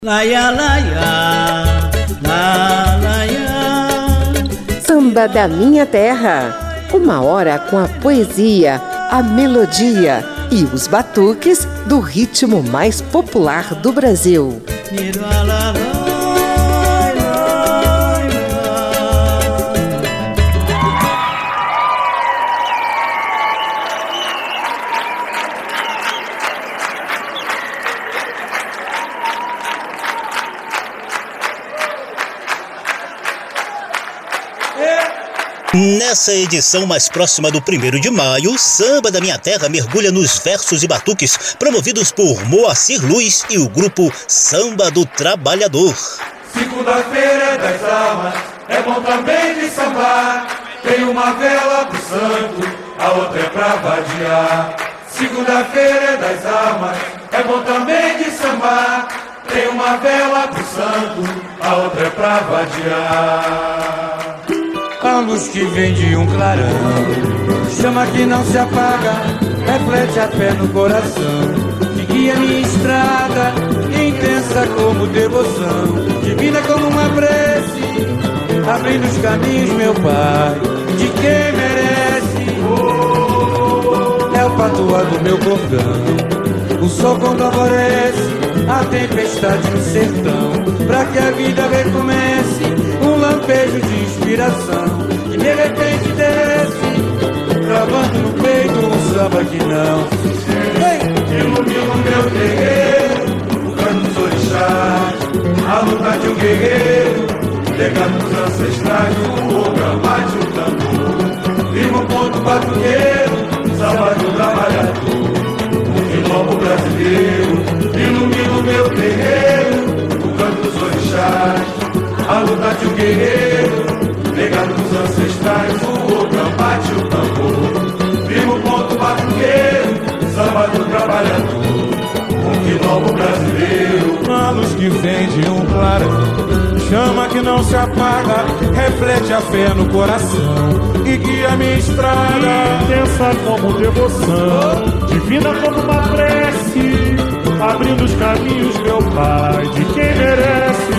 Laia, laia, la, laia. Samba da Minha Terra. Uma hora com a poesia, a melodia e os batuques do ritmo mais popular do Brasil. Nessa edição mais próxima do 1º de maio, o Samba da Minha Terra mergulha nos versos e batuques promovidos por Moacir Luiz e o grupo Samba do Trabalhador. Segunda-feira é das almas, é bom também de sambar. Tem uma vela pro santo, a outra é pra vadiar. Segunda-feira é das almas, é bom também de sambar. Tem uma vela pro santo, a outra é pra vadiar. A luz que vem de um clarão, chama que não se apaga, reflete a fé no coração, que guia minha estrada, intensa como devoção, divina como uma prece, abrindo os caminhos, meu Pai, de quem merece. É o patuá do meu cordão, o sol quando alvorece, a tempestade no sertão, pra que a vida recomece, um lampejo de inspiração, que de repente desce, travando no peito um samba que não ilumina o meu terreiro, o canto dos orixás, a luta de um guerreiro, legado dos ancestrais, o gambate, o tambor, firma o ponto batuqueiro, samba do trabalhador, o quilombo brasileiro, ilumina o meu terreiro, o canto dos orixás, a luta de um guerreiro, legado dos ancestrais, o gambate, o tambor, firma o ponto batuqueiro, samba do trabalhador, um quilombo brasileiro. A luz que vem de um clarão, chama que não se apaga, reflete a fé no coração e guia minha estrada, intensa como devoção, divina como uma prece, abrindo os caminhos, meu Pai, de quem merece.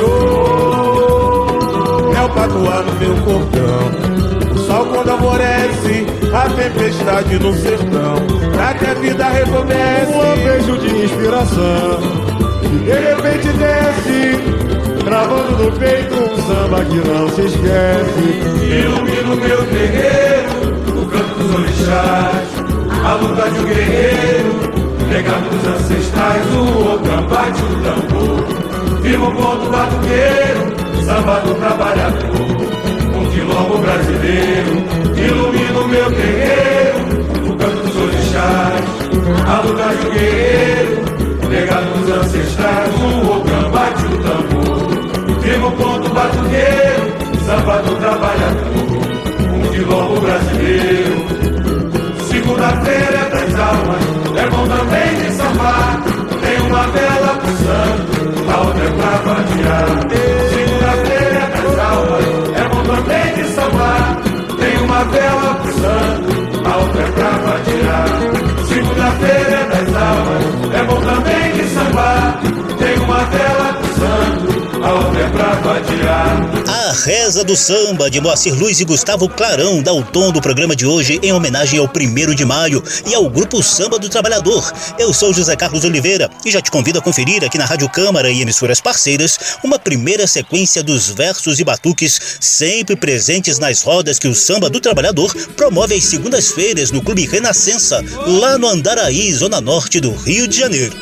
É o patuá no meu cordão, o sol quando alvorece, a tempestade no sertão, pra que a vida recomece, um beijo de inspiração, que de repente desce, travando no peito um samba que não se esquece. Ilumina o meu terreiro, o canto dos orixás, a luta de um guerreiro, legado dos ancestrais, o gambate, o tambor, firma o ponto batuqueiro, samba do trabalhador, um quilombo brasileiro, ilumina o meu terreiro, o canto dos orixás, a luta de um guerreiro, legado dos ancestrais, o gambate, o tambor, firma o ponto batuqueiro, samba do trabalhador, um quilombo brasileiro. Segunda-feira é das almas, é bom também de sambar, tem uma vela pro santo, a outra é pra vadiar. Segunda-feira é das almas, é bom também de sambar, tem uma vela pro santo, a outra é pra vadiar. Segunda-feira é das almas, é bom também de sambar, tem uma vela pro santo, a outra é pra vadiar. A Reza do Samba, de Moacir Luiz e Gustavo Clarão, dá o tom do programa de hoje em homenagem ao 1º de maio e ao grupo Samba do Trabalhador. Eu sou José Carlos Oliveira e já te convido a conferir aqui na Rádio Câmara e emissoras parceiras uma primeira sequência dos versos e batuques sempre presentes nas rodas que o Samba do Trabalhador promove às segundas-feiras no Clube Renascença, lá no Andaraí, zona norte do Rio de Janeiro.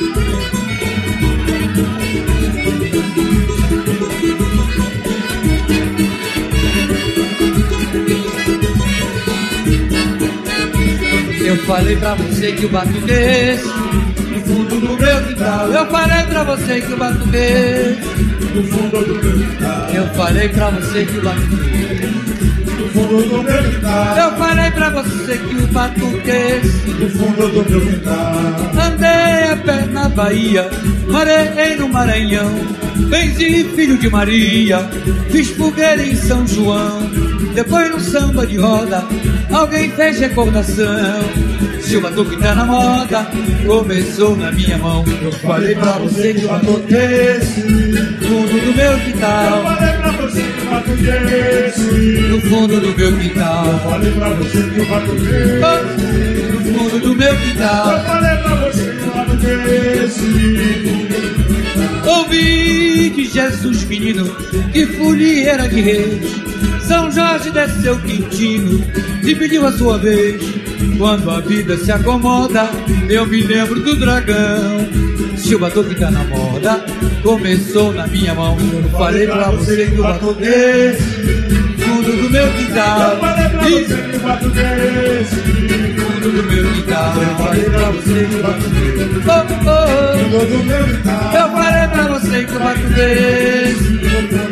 Eu falei pra você que o batuquês no fundo do meu quintal. Eu falei pra você que o batuquês no fundo do meu quintal. Eu falei pra você que o batuquês no fundo do meu quintal. Eu falei pra você que o batuquês no fundo do meu quintal. Andei a pé na Bahia, marei no Maranhão, benzi filho de Maria, fiz fogueira em São João. Depois no samba de roda, alguém fez recordação. Se o batuque tá na moda, começou na minha mão. Eu falei pra você que o batuque é esse, fundo do meu quintal. Eu falei pra você que o batuque é esse, no fundo do meu quintal. eu falei pra você que o batuque é esse, no fundo do meu eu quintal. falei pra você que o batuque é esse. Ouvi de Jesus menino, que folieira de reis, São Jorge desceu Quintino e pediu a sua vez. Quando a vida se acomoda, eu me lembro do dragão. Se o batuque tá na moda, começou na minha mão. Eu falei pra você que o batuque é esse, fundo do meu quintal. Eu falei pra você que o batuque é esse, fundo do meu quintal. eu falei pra você que o batuque é esse, Oh, oh. fundo do meu quintal. Eu falei pra você que o batuque é esse.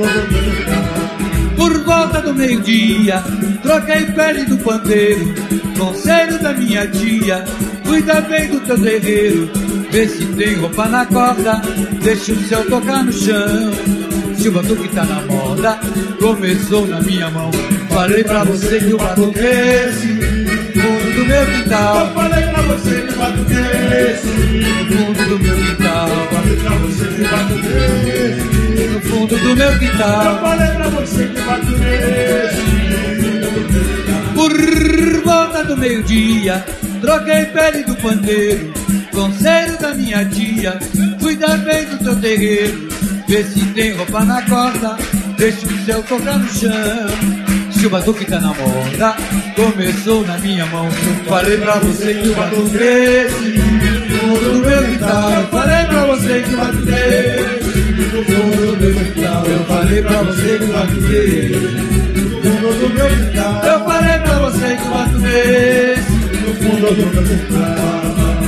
Por volta do meio-dia, troquei pele do pandeiro, conselho da minha tia, cuida bem do teu terreiro. Vê se tem roupa na corda, deixa o céu tocar no chão. Se o batuque tá na moda, começou na minha mão. Falei pra você que o batuque é esse, fundo do meu quintal. Eu falei pra você que o batuque é esse, Fundo do meu quintal. eu falei pra você que o batuque é esse, No fundo do meu eu quintal. falei pra você que o batuque é esse. Por volta do meio-dia, troquei pele do pandeiro, conselho da minha tia, cuida bem do teu terreiro. Vê se tem roupa na corda, deixa o céu tocar no chão. Se o batuque tá na moda, começou na minha mão. Falei pra você que o batuque é esse, fundo do meu quintal. Falei pra você que o batuque é esse, fundo do meu quintal. Eu falei pra você que o batuque é esse, Fundo do meu quintal, eu falei pra você que o batuque é esse. no fundo do meu quintal.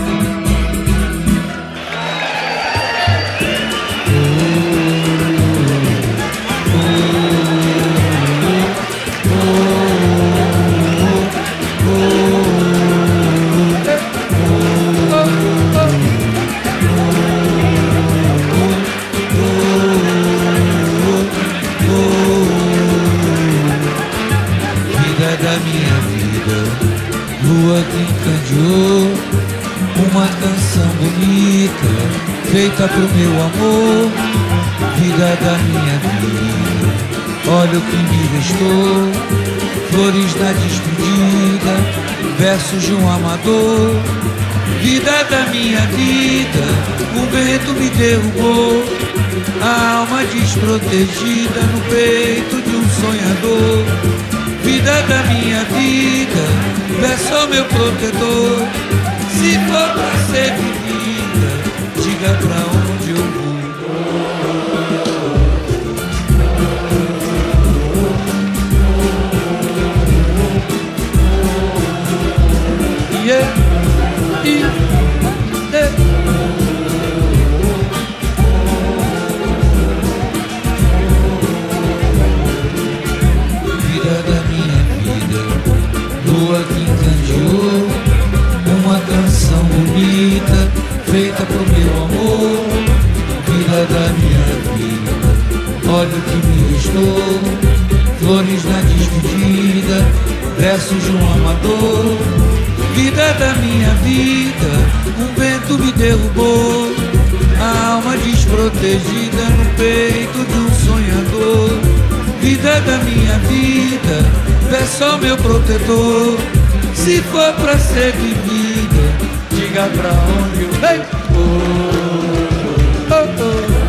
Lua que encandeou uma canção bonita feita pro meu amor, vida da minha vida. Olha o que me restou, flores na despedida, versos de um amador. Vida da minha vida, o vento me derrubou, a alma desprotegida no peito de um sonhador. Vida da minha vida, peço meu protetor, se for pra ser vivida, diga pra onde eu vou. Yeah, yeah, yeah. Lua que encandeou uma canção bonita feita pro meu amor, vida da minha vida. Olha o que me restou, flores na despedida, versos de um amador. Vida da minha vida, um vento me derrubou, a alma desprotegida no peito de um sonhador. Vida da minha vida, peço ao meu protetor, se for pra ser vivida, diga pra onde eu venho. Oh, oh, oh.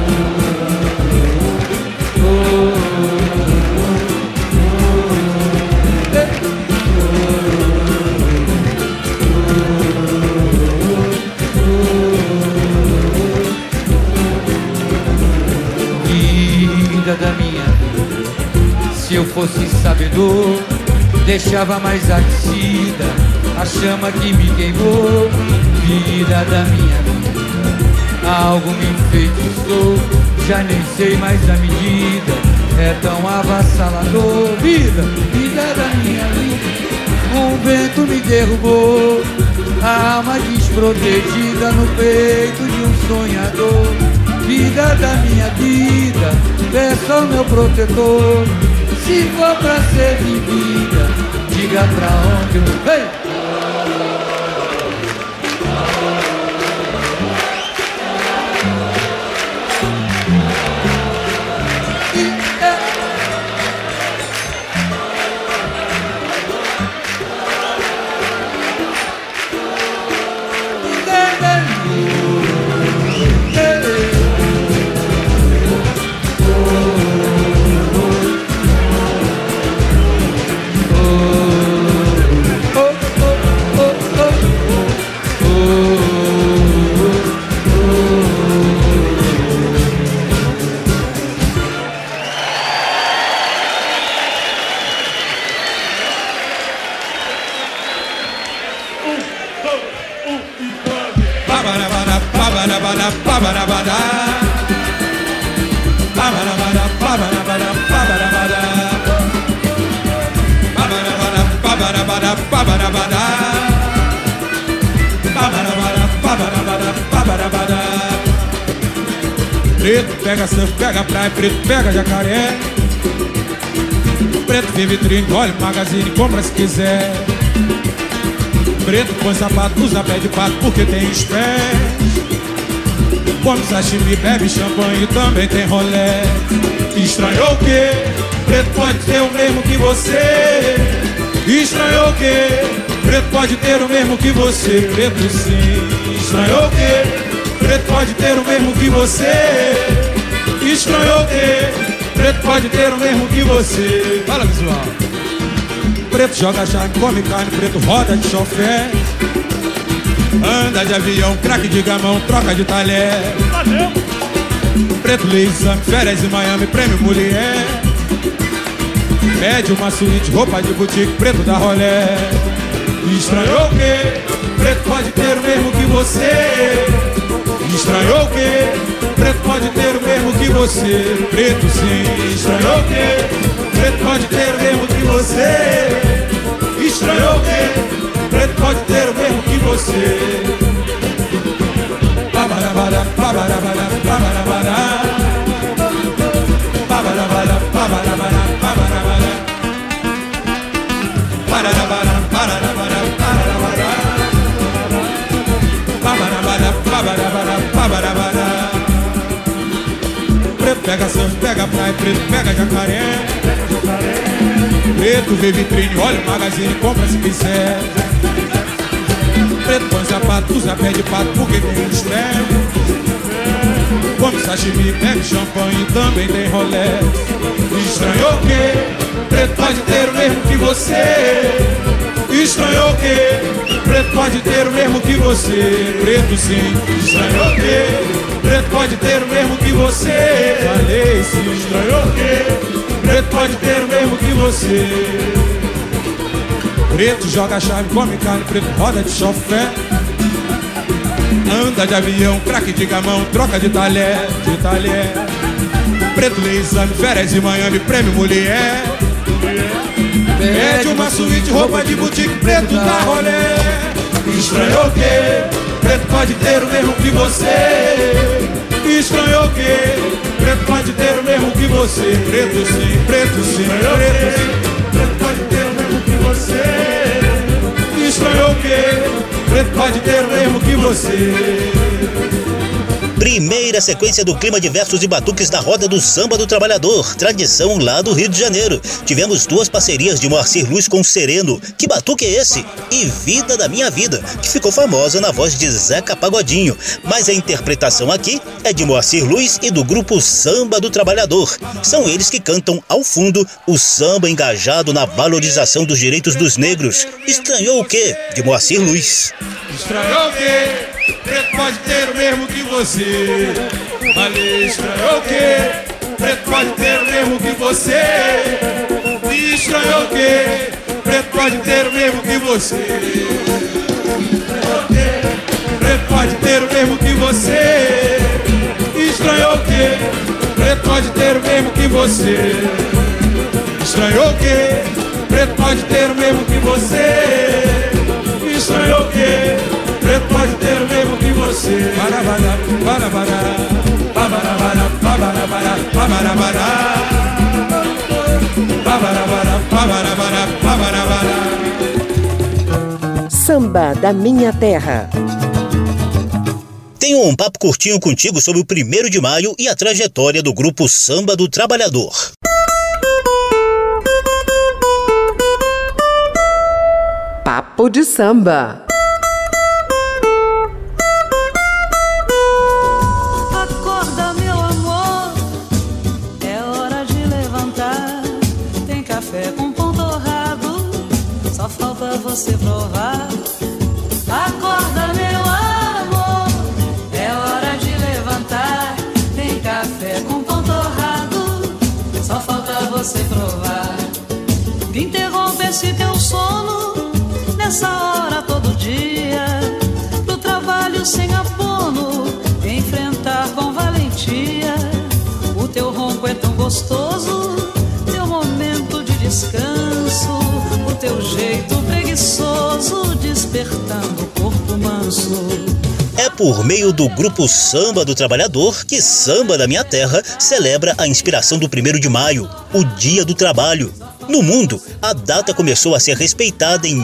Vida da minha vida, se eu fosse sabedor, deixava mais aquecida a chama que me queimou. Vida da minha vida, algo me enfeitiçou, já nem sei mais a medida, é tão avassalador. Vida, vida da minha vida, um vento me derrubou, a alma desprotegida no peito de um sonhador. Vida da minha vida, peço ao meu protetor, se for pra ser vivida, diga pra onde eu... Hey! Preto pega surf, pega praia, preto pega jacaré. Preto vê vitrine, olha o magazine, compra se quiser. Preto põe sapato, usa pé de pato porque tem os pés. Come sashimi, bebe champanhe e também tem rolé. Estranhou o quê? Preto pode ter o mesmo que você. Estranhou o quê? Preto pode ter o mesmo que você. Preto sim. Estranhou o quê? Preto pode ter o mesmo que você. Estranhou o quê? Preto pode ter o mesmo que você. Fala, visual. Preto joga charme, come carne, preto roda de chofé. Anda de avião, craque de gamão, troca de talher. Preto lê exame, férias em Miami, prêmio mulher. Pede uma suíte, roupa de boutique, preto da rolé. Estranhou o quê? Preto pode ter o mesmo que você. Estranhou o quê? Preto pode ter o mesmo que você. Preto sim. Estranhou o quê? Preto pode ter o mesmo que você. Estranhou o quê? Preto pode ter o mesmo que você. Babarabara, babarabara, babarabara. Babarabara, babarabara, babarabara. Barabara, barabara, barabara. Babarabara, babarabara, babarabara. Preto pega surf, pega praia, preto pega jacaré. Preto vê vitrine, olha o magazine, compra se quiser. Preto põe sapato, usa pé de pato porque tem os pés. Come sashimi, bebe champanhe e também tem rolé. Estranhou o quê? Preto pode ter o mesmo que você. Estranhou o quê? Preto pode ter o mesmo que você. Preto sim. Estranhou o quê? Preto pode ter o mesmo que você. Falei sim. Estranhou o quê? Preto pode ter o mesmo que você. Preto joga chave, come carne, preto roda de chofé. Anda de avião, craque de gamão, troca de talher, de talher. Preto lê exame, férias em Miami, prêmio mulher. Pede uma suíte, roupa de boutique, preto da rolé. Estranhou o quê? Preto pode ter o mesmo que você. Estranhou o quê? Preto pode ter o mesmo que você. Preto sim, preto sim, preto sim. Preto pode ter o mesmo que você. Estranhou o quê? Preto pode ter o mesmo que você. Primeira sequência do Clima de Versos e Batuques da Roda do Samba do Trabalhador, tradição lá do Rio de Janeiro. Tivemos duas parcerias de Moacir Luz com Sereno, Que Batuque é Esse? E Vida da Minha Vida, que ficou famosa na voz de Zeca Pagodinho. Mas a interpretação aqui é de Moacir Luz e do grupo Samba do Trabalhador. São eles que cantam ao fundo o samba engajado na valorização dos direitos dos negros. Estranhou o quê? De Moacir Luz. Estranhou o quê? Preto pode ter o mesmo que você. Falei, estranhou o quê? Preto pode ter o mesmo que você. Estranhou o quê? Preto pode ter o mesmo que você. Estranhou o quê? Preto pode ter o mesmo que você. Estranhou o quê? Preto pode ter o mesmo que você. Estranhou o quê? Preto pode ter o mesmo que você. Estranhou o quê? Preto pode ter o mesmo que você. Barabara, barabara, barabara, barabara, barabara, barabara, barabara, barabara. Samba da Minha Terra. Tenho um papo curtinho contigo sobre o 1º de maio e a trajetória do grupo Samba do Trabalhador. Papo de samba. Acorda, meu amor, é hora de levantar. Tem café com pão torrado, só falta você provar. Acorda, meu amor, é hora de levantar. Tem café com pão torrado, só falta você provar. Interrompe esse teu sono nessa hora todo dia, pro trabalho sem abono, enfrentar com valentia o teu teu ronco é tão gostoso, teu momento de descanso, o teu jeito preguiçoso, despertando o corpo manso. É por meio do Grupo Samba do Trabalhador que Samba da Minha Terra celebra a inspiração do 1º de maio, o Dia do Trabalho. No mundo, a data começou a ser respeitada em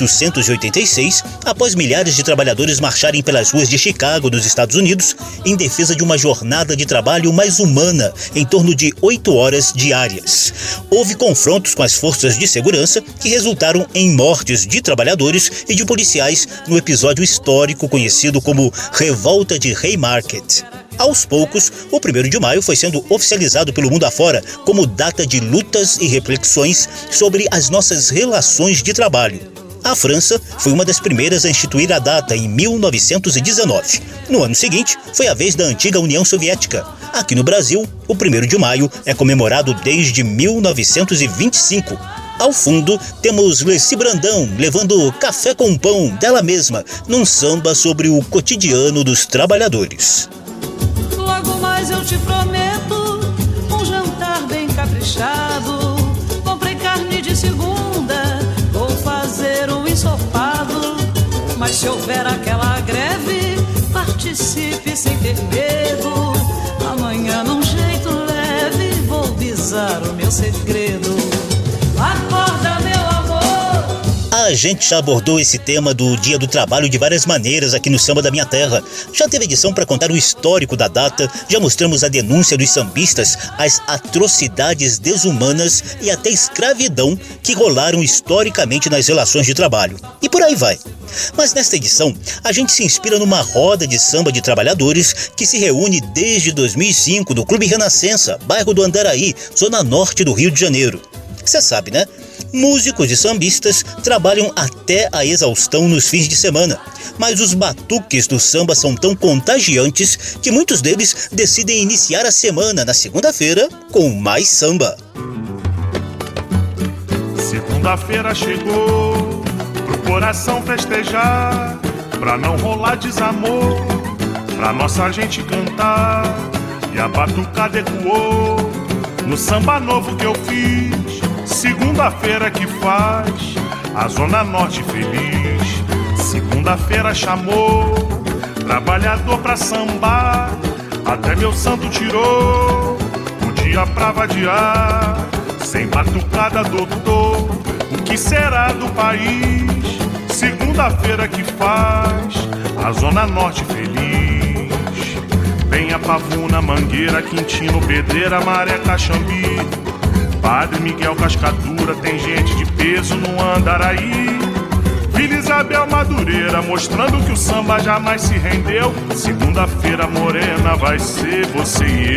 1886, após milhares de trabalhadores marcharem pelas ruas de Chicago, dos Estados Unidos, em defesa de uma jornada de trabalho mais humana, em torno de 8 horas diárias. Houve confrontos com as forças de segurança que resultaram em mortes de trabalhadores e de policiais no episódio histórico conhecido como Revolta de Haymarket. Aos poucos, o 1º de maio foi sendo oficializado pelo mundo afora como data de lutas e reflexões sobre as nossas relações de trabalho. A França foi uma das primeiras a instituir a data em 1919. No ano seguinte, foi a vez da antiga União Soviética. Aqui no Brasil, o 1º de maio é comemorado desde 1925. Ao fundo, temos Leci Brandão levando Café com Pão dela mesma, num samba sobre o cotidiano dos trabalhadores. Logo mais eu te prometo um jantar bem caprichado. Comprei carne de segunda, vou fazer um ensopado. Mas se houver aquela greve, participe sem ter medo. Amanhã num jeito leve vou visar o meu segredo. Acorda, meu amor. A gente já abordou esse tema do Dia do Trabalho de várias maneiras aqui no Samba da Minha Terra. Já teve edição para contar o histórico da data, já mostramos a denúncia dos sambistas, as atrocidades desumanas e até escravidão que rolaram historicamente nas relações de trabalho. E por aí vai. Mas nesta edição, a gente se inspira numa roda de samba de trabalhadores que se reúne desde 2005 no Clube Renascença, bairro do Andaraí, zona norte do Rio de Janeiro. Você sabe, né? Músicos e sambistas trabalham até a exaustão nos fins de semana, mas os batuques do samba são tão contagiantes que muitos deles decidem iniciar a semana na segunda-feira com mais samba. Segunda-feira chegou pro coração festejar, pra não rolar desamor, pra nossa gente cantar. E a batucada ecoou no samba novo que eu fiz. Segunda-feira que faz a Zona Norte feliz. Segunda-feira chamou trabalhador pra sambar, até meu santo tirou o dia pra vadiar. Sem batucada, doutor, o que será do país? Segunda-feira que faz a Zona Norte feliz. Penha, Pavuna, Mangueira, Quintino, Pedreira, Maré, Caxambi, Padre Miguel, Cascadura, tem gente de peso no Andaraí. Vila Isabel, Madureira, mostrando que o samba jamais se rendeu. Segunda-feira morena vai ser você e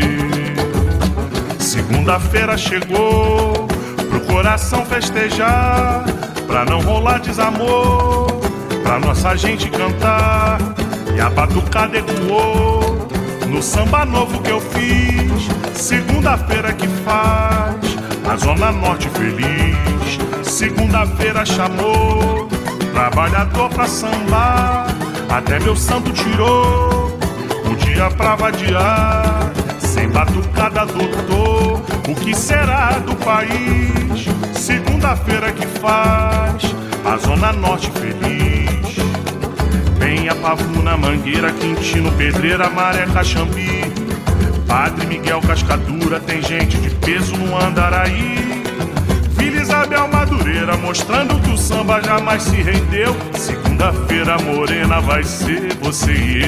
eu. Segunda-feira chegou pro coração festejar, pra não rolar desamor, pra nossa gente cantar. E a batucada ecoou no samba novo que eu fiz. Segunda-feira que faz a Zona Norte feliz. Segunda-feira chamou trabalhador pra sambar, até meu santo tirou o dia pra vadiar. Sem batucada, doutor, o que será do país? Segunda-feira que faz a Zona Norte feliz. Penha, Pavuna, Mangueira, Quintino, Pedreira, Maré, Caxambi, Padre Miguel, Cascadura, tem gente de peso no Andaraí. Vila Isabel, Madureira, mostrando que o samba jamais se rendeu. Segunda-feira morena vai ser você e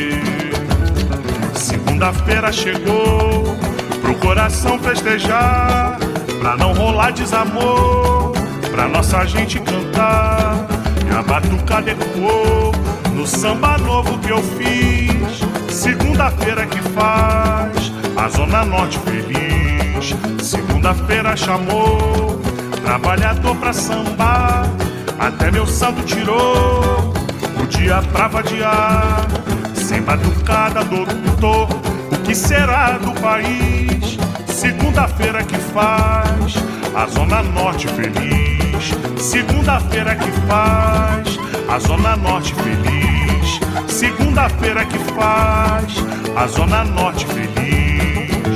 eu. Segunda-feira chegou pro coração festejar, pra não rolar desamor, pra nossa gente cantar. E a batucada ecoou no samba novo que eu fiz. Segunda-feira que faz a Zona Norte feliz. Segunda-feira chamou trabalhador pra sambar, até meu santo tirou o dia pra vadiar. Sem batucada, doutor, o que será do país? Segunda-feira que faz a Zona Norte feliz. Segunda-feira que faz a Zona Norte feliz. Segunda-feira que faz a Zona Norte feliz.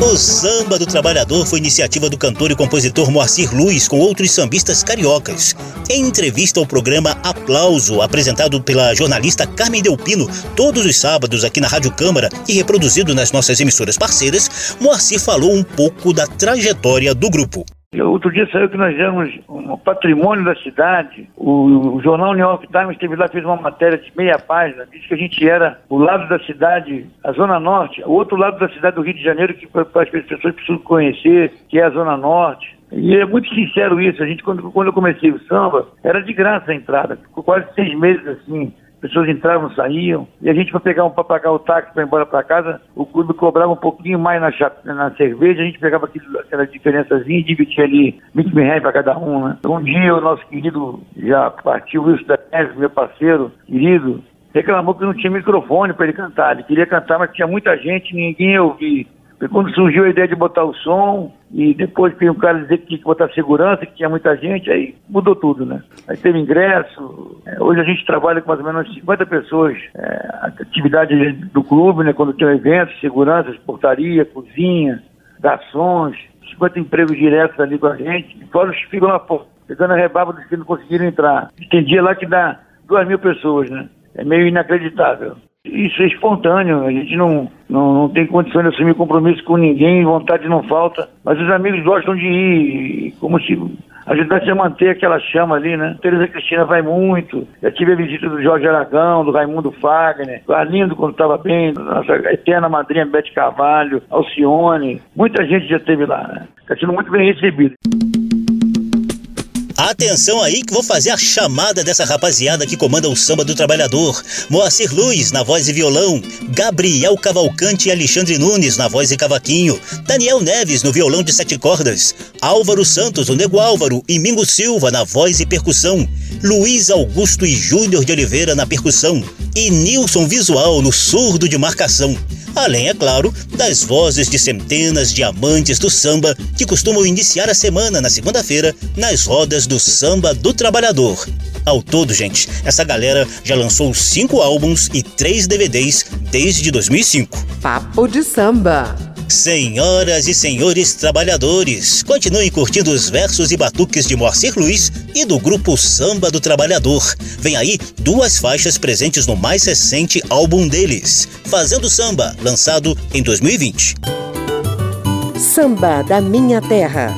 O Samba do Trabalhador foi iniciativa do cantor e compositor Moacir Luiz com outros sambistas cariocas. Em entrevista ao programa Aplauso, apresentado pela jornalista Carmen Delpino todos os sábados aqui na Rádio Câmara e reproduzido nas nossas emissoras parceiras, Moacir falou um pouco da trajetória do grupo. Outro dia saiu que nós éramos um patrimônio da cidade. O jornal New York Times esteve lá, fez uma matéria de meia página, disse que a gente era o lado da cidade, a Zona Norte, o outro lado da cidade do Rio de Janeiro, que as pessoas precisam conhecer, que é a Zona Norte. E é muito sincero isso. A gente, quando eu comecei o samba, era de graça a entrada. Ficou quase 6 meses assim. Pessoas entravam, saíam, e a gente para pagar o táxi para ir embora para casa, o clube cobrava um pouquinho mais na cerveja, a gente pegava aquela diferençazinha e dividia ali 20 mil reais para cada um, né? Um dia o nosso querido, já partiu Wilson da Pérez, meu parceiro querido, reclamou que não tinha microfone para ele cantar. Ele queria cantar, mas tinha muita gente, ninguém ia ouvir. E quando surgiu a ideia de botar o som, e depois veio um cara dizer que tinha que botar segurança, que tinha muita gente, aí mudou tudo, né? Aí teve ingresso. Hoje a gente trabalha com mais ou menos 50 pessoas. A atividade do clube, né? Quando tem eventos, seguranças, portaria, cozinha, garçons, 50 empregos diretos ali com a gente. E fora os que ficam lá pegando a rebaba dos que não conseguiram entrar. Tem dia lá que dá 2.000 pessoas, né? É meio inacreditável. Isso é espontâneo, a gente não tem condições de assumir compromisso com ninguém, vontade não falta, mas os amigos gostam de ir, como se ajudasse a manter aquela chama ali, né? Tereza Cristina vai muito, já tive a visita do Jorge Aragão, do Raimundo Fagner, do Arlindo quando estava bem, nossa eterna madrinha Bete Carvalho, Alcione, muita gente já esteve lá, né? Está sendo muito bem recebido. Atenção aí que vou fazer a chamada dessa rapaziada que comanda o Samba do Trabalhador. Moacir Luiz na voz e violão, Gabriel Cavalcante e Alexandre Nunes na voz e cavaquinho, Daniel Neves no violão de 7 cordas, Álvaro Santos, o Nego Álvaro e Mingo Silva na voz e percussão, Luiz Augusto e Júnior de Oliveira na percussão e Nilson Visual no surdo de marcação. Além, é claro, das vozes de centenas de amantes do samba que costumam iniciar a semana na segunda-feira nas rodas do Samba do Trabalhador. Ao todo, gente, essa galera já lançou 5 álbuns e 3 DVDs desde 2005. Papo de Samba. Senhoras e senhores trabalhadores, continuem curtindo os versos e batuques de Moacir Luiz e do grupo Samba do Trabalhador. Vem aí 2 faixas presentes no mais recente álbum deles, Fazendo Samba, lançado em 2020. Samba da Minha Terra.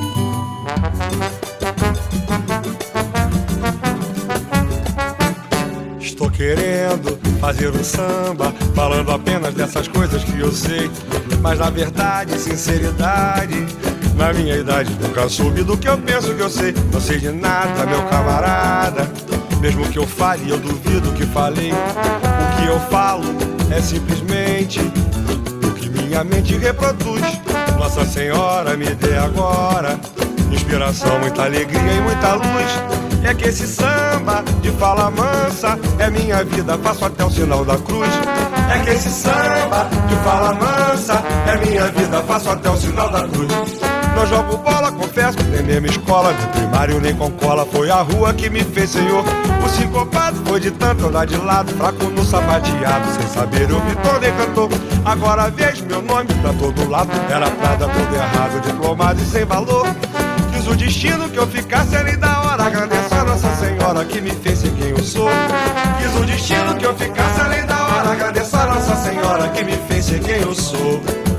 Estou querendo fazer um samba, falando apenas dessas coisas que eu sei, mas na verdade, sinceridade, na minha idade nunca soube do que eu penso que eu sei. Não sei de nada, meu camarada, mesmo que eu fale, eu duvido que falei. O que eu falo é simplesmente o que minha mente reproduz. Nossa Senhora me dê agora inspiração, muita alegria e muita luz. É que esse samba de fala mansa é minha vida, faço até o sinal da cruz. É que esse samba de fala mansa é minha vida, faço até o sinal da cruz. Não jogo bola, confesso, nem mesmo escola, nem primário, nem com cola. Foi a rua que me fez senhor. O sincopado foi de tanto andar de lado, fraco no sapateado, sem saber eu me tornei cantor. Agora vejo meu nome pra todo lado, era pra dar tudo errado, diplomado e sem valor. Quis o destino que eu ficasse além da hora, agradeço a Nossa Senhora que me fez ser quem eu sou. Quis o destino que eu ficasse além da hora, agradeço a Nossa Senhora que me fez ser quem eu sou.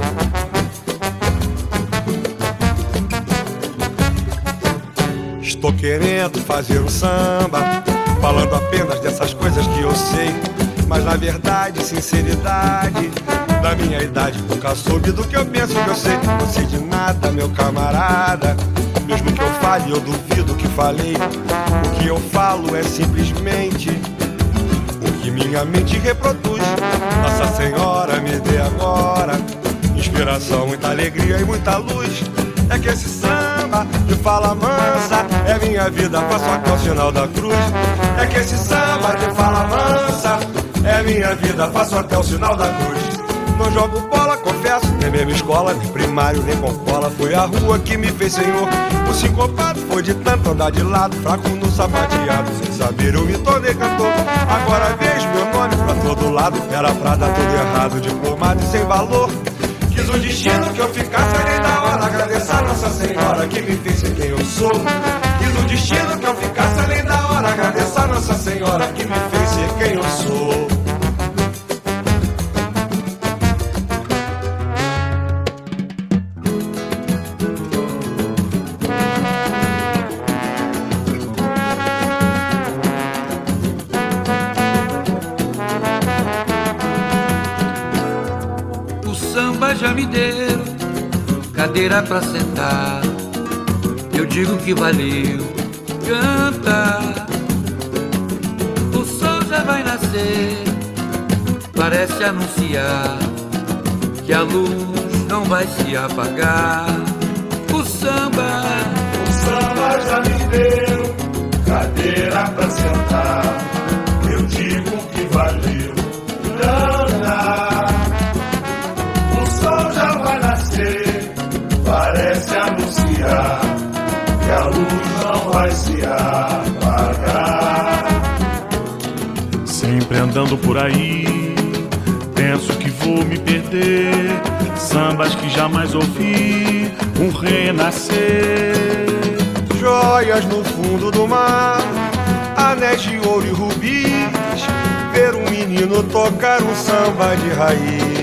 Estou querendo fazer um samba, falando apenas dessas coisas que eu sei, mas na verdade, sinceridade, da minha idade nunca soube do que eu penso que eu sei. Não sei de nada, meu camarada, mesmo que eu fale, eu duvido que falei. O que eu falo é simplesmente o que minha mente reproduz. Nossa Senhora me dê agora inspiração, muita alegria e muita luz. É que esse samba de fala mansa é minha vida, faço até o sinal da cruz. É que esse samba de fala mansa é minha vida, faço até o sinal da cruz. Não jogo bola, confesso, nem mesmo escola, nem primário, nem com cola. Foi a rua que me fez senhor. O sincopado foi de tanto andar de lado, fraco no sapateado, sem saber eu me tornei cantor. Agora vejo meu nome pra todo lado, era pra dar tudo errado, diplomado e sem valor. Quis o destino que eu ficasse além da hora, agradecer a Nossa Senhora que me fez ser quem eu sou. Quis o destino que eu ficasse além da hora, agradecer a Nossa Senhora que me fez ser quem eu sou. Já me deu cadeira pra sentar, eu digo que valeu cantar. O sol já vai nascer, parece anunciar que a luz não vai se apagar. O samba já me deu cadeira pra sentar, eu digo que valeu cantar. O sol já vai nascer, parece anunciar que a luz não vai se apagar. Sempre andando por aí, penso que vou me perder. Sambas que jamais ouvi, um renascer. Joias no fundo do mar, anéis de ouro e rubis, ver um menino tocar um samba de raiz.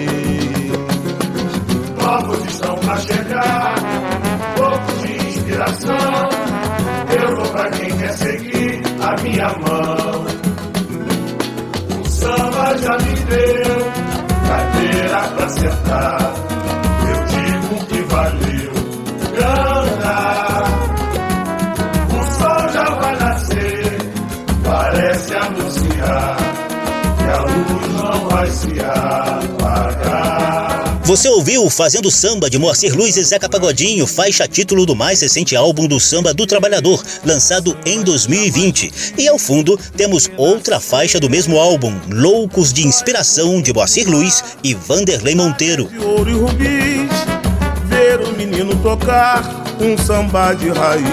Novos estão pra chegar, poucos de inspiração. Eu dou pra quem quer seguir a minha mão. O samba já me deu cadeira pra sentar, eu digo que valeu cantar. O sol já vai nascer, parece anunciar que a luz não vai se apagar. Você ouviu Fazendo Samba, de Moacir Luiz e Zeca Pagodinho, faixa título do mais recente álbum do Samba do Trabalhador, lançado em 2020. E ao fundo temos outra faixa do mesmo álbum, Loucos de Inspiração, de Moacir Luiz e Vanderlei Monteiro. De ouro e rubis, ver o menino tocar um samba de raiz.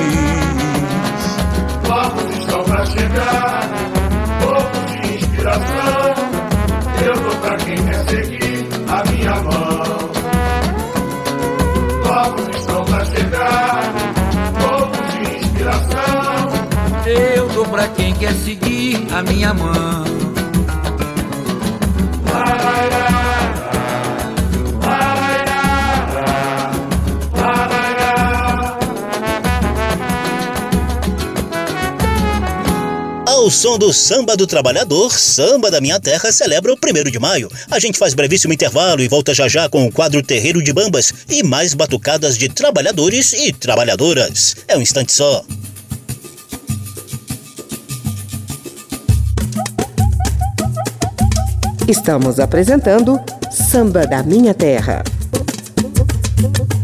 Povos estão pra chegar, poucos de inspiração. Eu dou pra quem quer seguir a minha mão. Povos estão pra chegar, poucos de inspiração. Eu dou pra quem quer seguir a minha mão. Ao som do Samba do Trabalhador, Samba da Minha Terra celebra o 1º de maio. A gente faz brevíssimo intervalo e volta já já com o quadro Terreiro de Bambas e mais batucadas de trabalhadores e trabalhadoras. É um instante só. Estamos apresentando Samba da Minha Terra.